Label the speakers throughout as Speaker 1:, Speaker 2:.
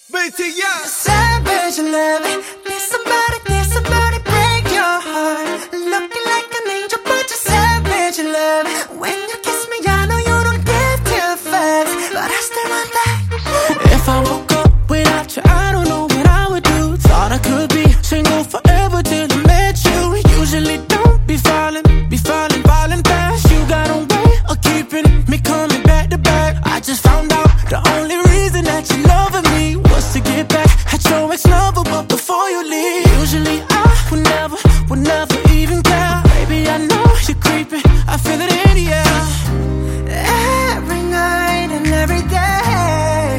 Speaker 1: BTS.
Speaker 2: Savage love. Need somebody break your heart. Looking like an angel, but you're savage love. When you kiss me, I know you don't give two fucks, but I still want that.
Speaker 3: If I woke up without you, I don't know what I would do. Thought I could be single forever till I met you. Usually don't be falling fast. You got a way of keeping me coming back to back. I just found out the only reason that you loving me was to get back at your ex-lover, but before you leave, usually I would never even care. Baby, I know you're creeping, I feel it in the air.
Speaker 2: Every night and every day,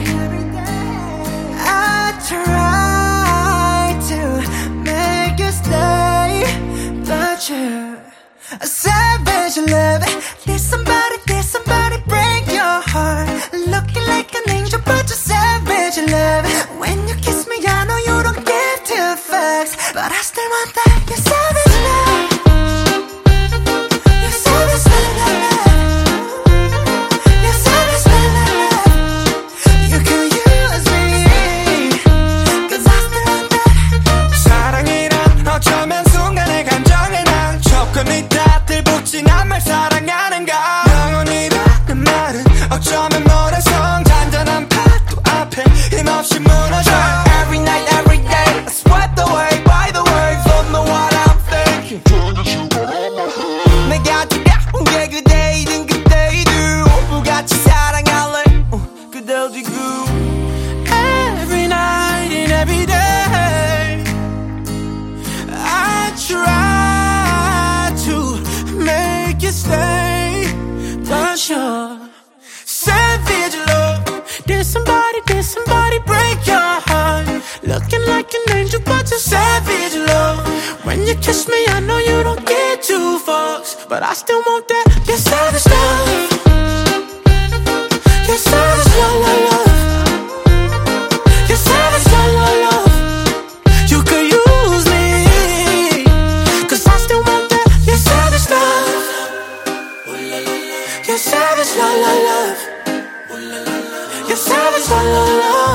Speaker 2: I try to make you stay, but you're a savage love. Need somebody break your heart. Looking like an angel, but you're savage love. When you kiss me, I know you don't give two fucks, but I still want that. You're savage love. You're savage love. You're savage love. You can use me, 'cause I still want that.
Speaker 1: 사랑이란 어쩌면 순간의 감정에 난 조건이 다 들붙인 한 말 사랑하는가. 영원이라는 말은 어쩌면 모래성 잔잔한 파도 앞에 힘없이 무너져. Every night, every day, I swept away by the waves. Don't know what I'm thinking. 내가 두려운 게 그대이든 그대이든 오늘같이 사랑할래. 그대 어디고.
Speaker 3: Every night and every day, I try to make you stay, but you're savage love. Did somebody break your heart? Looking like an angel, but you're savage love. When you kiss me, I know you don't get two fucks, but I still want that. You're savage love. You're savage love, love, love. You're savage love, love, love. You could use me, 'cause I still want that. You're savage love. You're savage love, love, love. You're savage love, love, love.